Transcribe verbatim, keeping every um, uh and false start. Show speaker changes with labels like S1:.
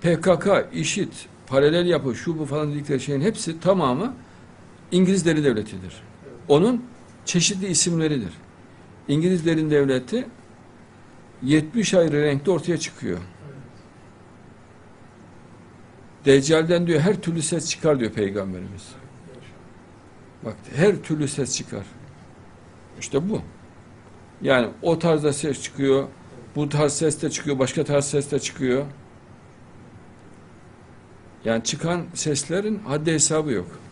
S1: P K K, IŞİD, paralel yapı, şu bu falan dedikleri şeyin hepsi tamamı İngiliz Deri Devleti'dir. Onun çeşitli isimleridir. İngiliz Deri Devleti yetmiş ayrı renkte ortaya çıkıyor. Deccal'den diyor her türlü ses çıkar diyor Peygamberimiz. Bak her türlü ses çıkar. İşte bu. Yani o tarzda ses çıkıyor, bu tarz ses de çıkıyor, başka tarz ses de çıkıyor. Yani çıkan seslerin haddi hesabı yok.